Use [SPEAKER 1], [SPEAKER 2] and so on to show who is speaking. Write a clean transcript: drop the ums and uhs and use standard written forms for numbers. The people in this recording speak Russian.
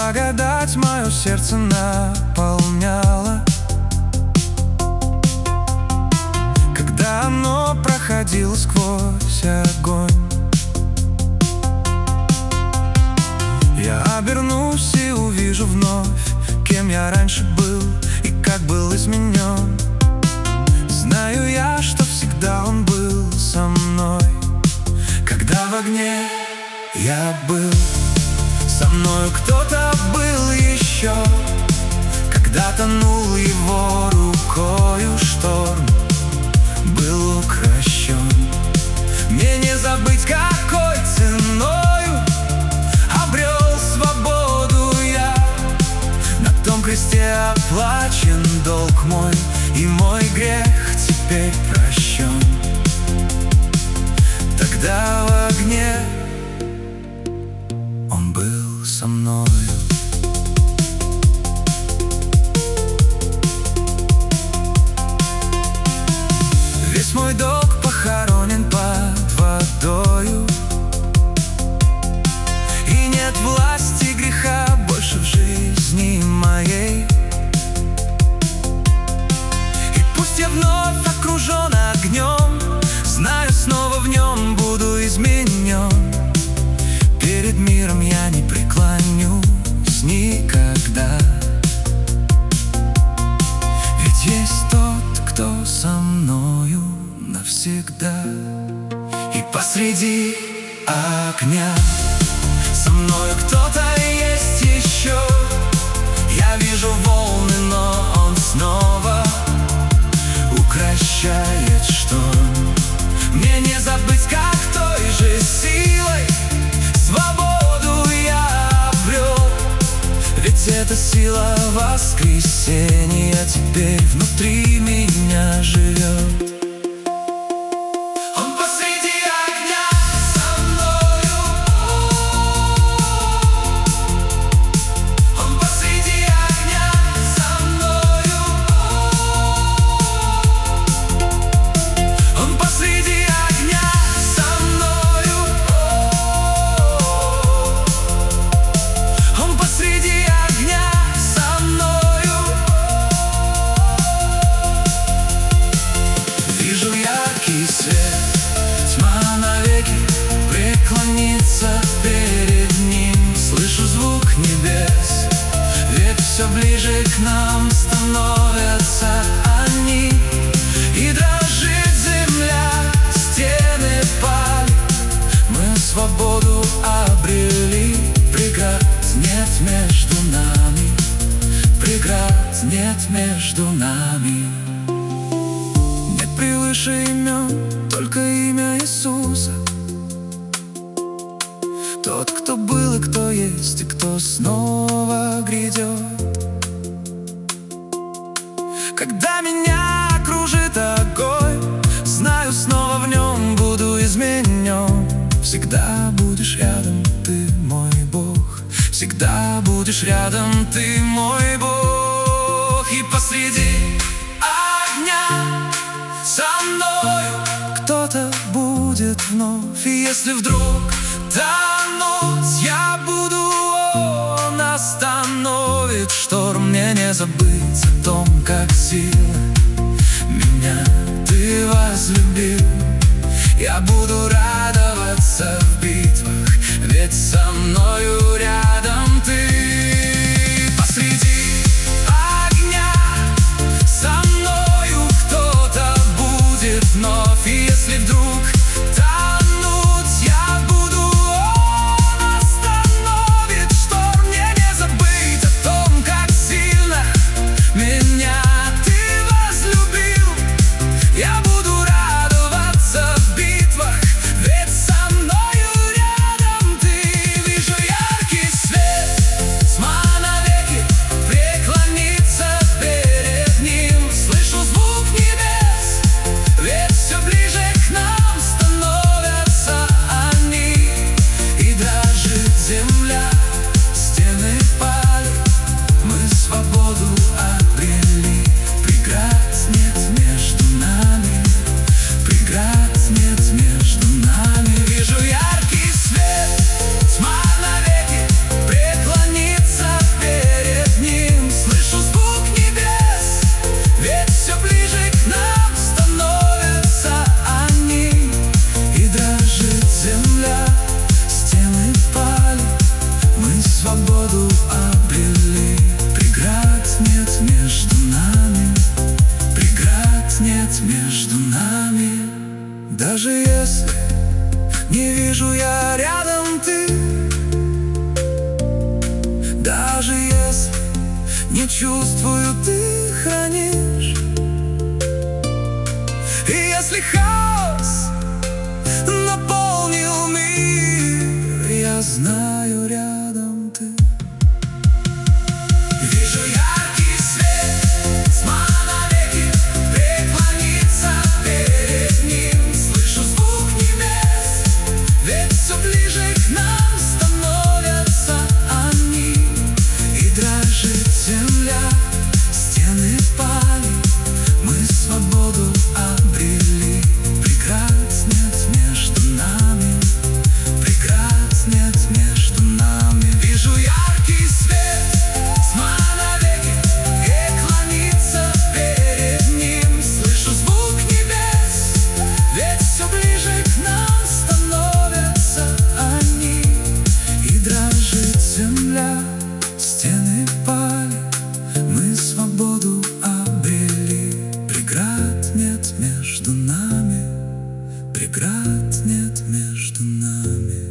[SPEAKER 1] благодать мое сердце наполняла, когда оно проходило сквозь огонь. Я обернусь и увижу вновь, кем я раньше был и как был изменен. Знаю я, что всегда он был со мной, когда в огне я был. Со мною кто-то был еще, когда тонул его рукою шторм, был укращен. Мне не забыть, какой ценою обрел свободу я. На том кресте оплачен долг мой, и мой грех теперь прощен. Тогда в огне он был со мною. Весь мой долг похоронен под водою, и нет власти греха больше в жизни моей. И пусть я вновь окружен огнем, знаю, снова в нем буду изменен. Перед миром я не преклонюсь никогда, ведь есть тот, кто со мною навсегда. И посреди огня со мною кто-то есть еще. Я вижу волны, но он снова укрощает шторм. Мне не забыть, как той же силой свободу я обрел, ведь эта сила воскресения теперь внутри меня живет. Он посреди огня со мною, он посреди огня со мною, он посреди огня со мною, он посреди огня со мною. Вижу яркий свет, тьма навеки преклонится перед ним. Слышу звук небес, ведь все ближе к нам становятся они. И дрожит земля, стены пали, мы свободу обрели. Преград нет между нами, преград нет между нами. Нет превыше имен, только имя Иисуса. Тот, кто был и кто есть, и кто снова грядет. Когда меня окружит огонь, знаю, снова в нем буду изменен. Всегда будешь рядом, ты мой Бог, всегда будешь рядом, ты мой Бог. И посреди огня со мною кто-то будет вновь. И если вдруг тонуть я буду, он остановит шторм. Мне не забыть о том, как сильно меня ты возлюбил. Я буду радоваться в битвах, ведь со мною рядом ты. Посреди огня со мною кто-то будет вновь. И если вдруг тонуть я буду, он остановит шторм. Мне не забыть о том, как сильно меня ты возлюбил. Я буду радоваться в битвах, ведь со мною рядом свободу обрели. Преград нет между нами, преград нет между нами. Даже если не вижу я рядом ты, даже если не чувствую, ты хранишь. И если хаос наполнил мир, я знаю, рядом ты. Вижу яркий свет, тьма навеки преклонится перед ним. Слышу звук небес, ведь все ближе к нам становятся они. И дрожит земля, стены пали, мы свободу обрели. Преград нет между нами, преград нет между нами. Вижу яркий свет, тьма навеки преклонится перед ним. Слышу звук небес, ведь все ближе к нам становятся они. И дрожит земля, стены пали, мы свободу обрели. Преград нет между нами, преград нет между нами.